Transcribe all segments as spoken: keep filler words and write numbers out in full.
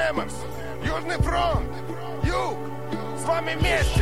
Демокс, Южный фронт, Юг, с вами вместе.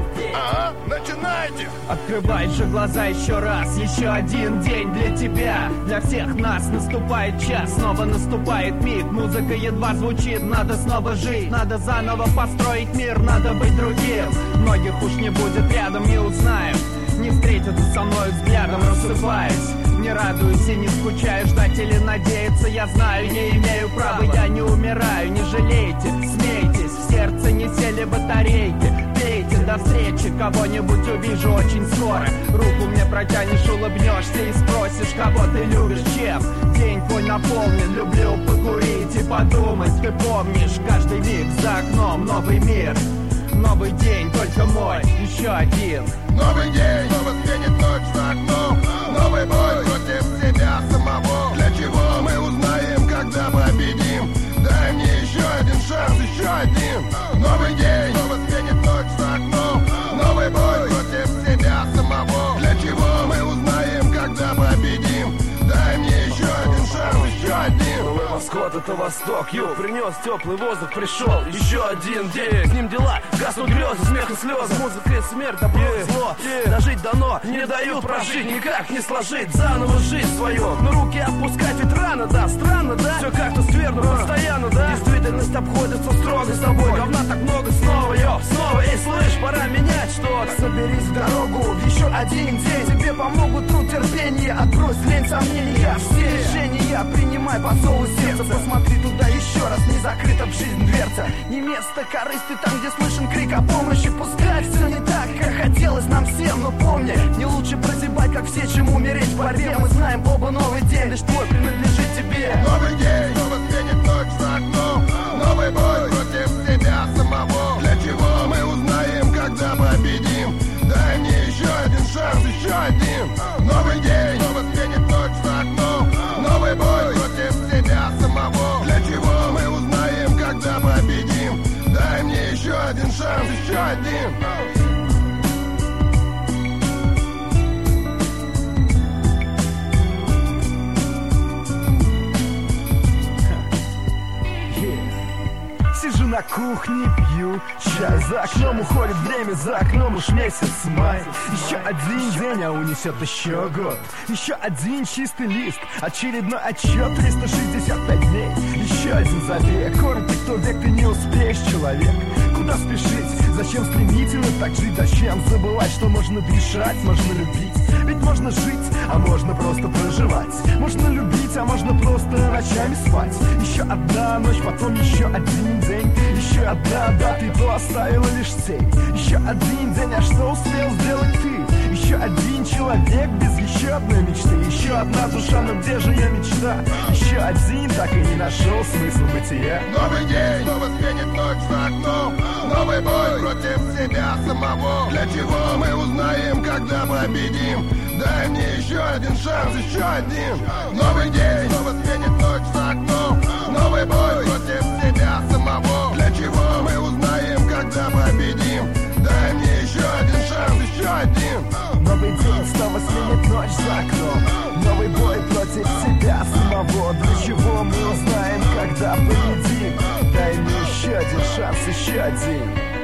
Ага, начинайте. Открывай же глаза еще раз. Еще один день для тебя. Для всех нас наступает час. Снова наступает миг. Музыка едва звучит. Надо снова жить. Надо заново построить мир. Надо быть другим. Многих уж не будет рядом, не узнают. Не встретятся со мной взглядом, рассыпаясь. Не радуюсь и не скучаю. Ждать или надеяться, я знаю, не имею права. Я не умираю, не жалейте. Смейтесь, в сердце не сели батарейки. Пейте, до встречи, кого-нибудь увижу очень скоро. Руку мне протянешь, улыбнешься и спросишь, кого ты любишь, чем. День твой наполнен, люблю покурить и подумать. Ты помнишь, каждый миг за окном новый мир. Новый день, только мой, еще один. Новый день, снова сменит ночь за окном. Новый бой против себя самого. Для чего мы узнаем, когда победим? Дай мне еще один шанс, еще один. Новый день, снова сменит ночь за окном. Новый бой против себя самого. Для чего мы узнаем, когда победим? Дай мне еще один шанс, еще один. Восход — это восток, юг. Принес теплый воздух, пришел еще один день. С ним дела, гаснут грезы, смех и слезы. Музыка и смерть, добро и зло. Дожить дано, не дают прожить, никак не сложить заново жизнь свою. Но руки отпускать ведь рано, да, странно, да. Все как-то скверно, постоянно, да. Действительность обходится строго с тобой. Говна так много снова, йо, снова. Эй, слышь, пора менять что-то. Соберись в дорогу, еще один день. Тебе помогут труд, терпение, отбрось лень, сомнения. Все решения принимай по зову сердца. Посмотри туда еще раз, не закрыта в жизнь дверца. Не место корысти там, где слышен крик о помощи. Пускай все не так, как хотелось нам всем. Но помни, не лучше прозябать, как все, чем умереть в борьбе. Мы знаем оба, новый день лишь твой принадлежит тебе. Новый день, снова сменит ночь за окном. Новый бой против себя самого. Для чего мы узнаем, когда победим? Дай мне еще один шанс, еще один. Новый день, снова сменит ночь за окном. Новый бой против себя самого. Для чего мы узнаем, когда победим? Дай мне еще один шанс, еще один. Сижу на кухне, пью чай. За окном уходит время, за окном уж месяц май. Еще один день, а унесет еще год. Еще один чистый лист, очередной отчет. Триста шестьдесят пять дней, еще один забег. Коротко, кто век, ты не успеешь, человек. Куда спешить? Зачем стремительно так жить? Зачем забывать, что можно дышать, можно любить? Ведь можно жить, а можно просто проживать. Можно любить, а можно просто ночами спать. Еще одна ночь, потом еще один день. Еще одна дата, и то оставила лишь тень. Еще один день, а что успел сделать ты? Еще один человек без еще одной мечты. Еще одна душа, но где же ее мечта? Еще один так и не нашел смысл бытия. Новый день, снова сменит ночь за окном. Новый бой против себя самого. Для чего мы узнаем, когда победим? Дай мне еще один шанс, еще один. Новый день, снова сменит ночь за окном. Новый бой против себя самого. Для чего мы узнаем, когда победим? Дай мне еще один шанс, еще один. Новый день, снова сменит ночь за окном. Новый бой против себя самого. Для чего мы узнаем, когда победим? Дай мне еще один шанс, еще один.